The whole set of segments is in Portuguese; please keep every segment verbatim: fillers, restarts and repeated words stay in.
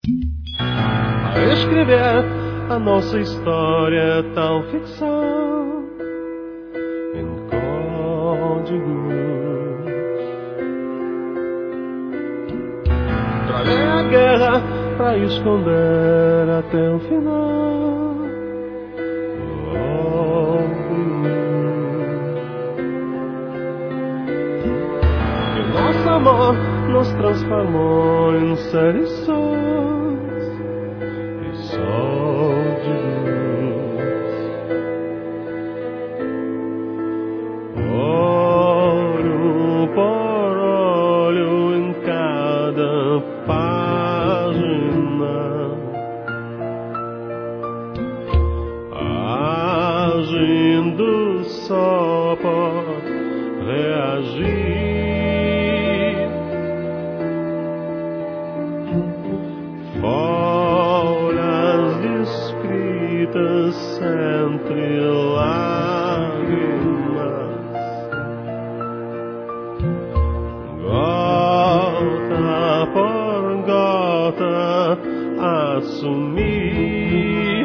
a escrever a nossa história tão ficção em códigos. Travei a guerra pra esconder até o final. Que o nosso amor nos transformou em seres sós e só de luz. Olho por olho em cada página, agindo só por reagir. Folhas descritas entre lágrimas, gota por gota assumir.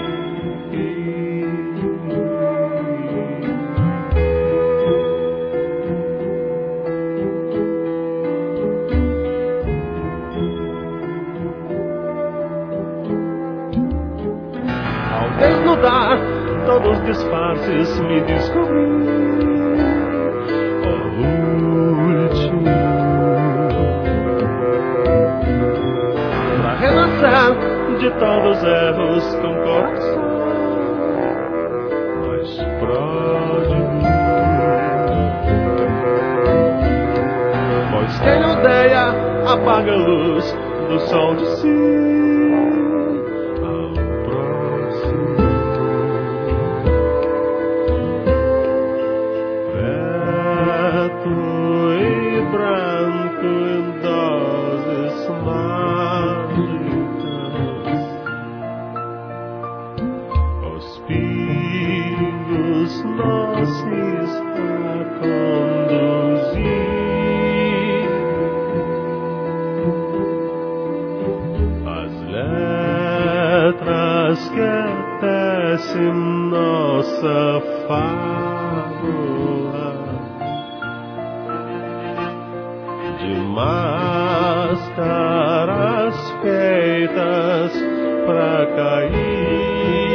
Desnudar todos os disfarces, me descobri o último, pra renascer de todos os erros com coração mais pródigo. Pois quem odeia apaga a luz do sol de si. Que tecem nossa fábula de máscaras feitas pra cair.